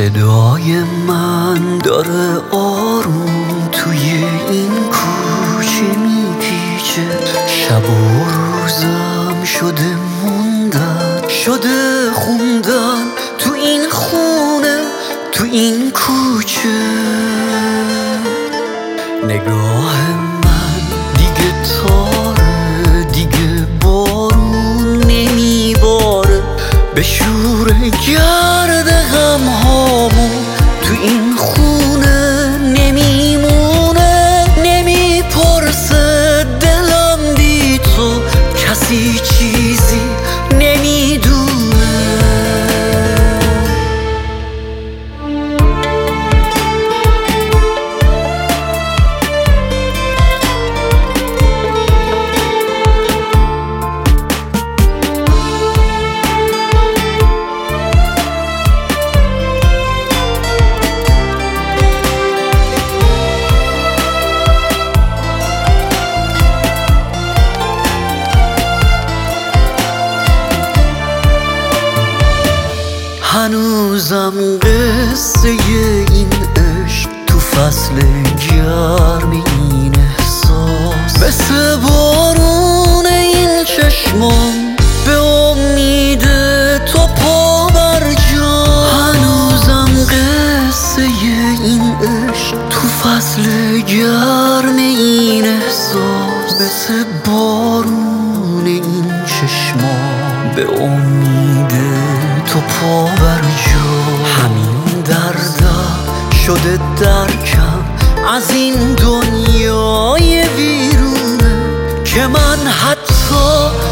صدای من داره آروم توی این کوچه میپیچه. شب و روزم شده موندن، شده خوندن تو این خونه، تو این کوچه. نگاه من دیگه تاره، دیگه بارون نمیباره. به شور گرد غم هامون تو این خونه نمیمونه. نمیپرسه دلم بی تو، کسی چیزی نمیدونه. هنوزم قصه این عشق تو فصل گرم این احساس، مثل بارون این چشمان به امید تو پا بر جا. هنوزم قصه این عشق تو فصل گرم این احساس، مثل بارون این چشمان به امید تو پا بر جا. همین دردم شده درکم از این دنیای بیرونه، که من حتی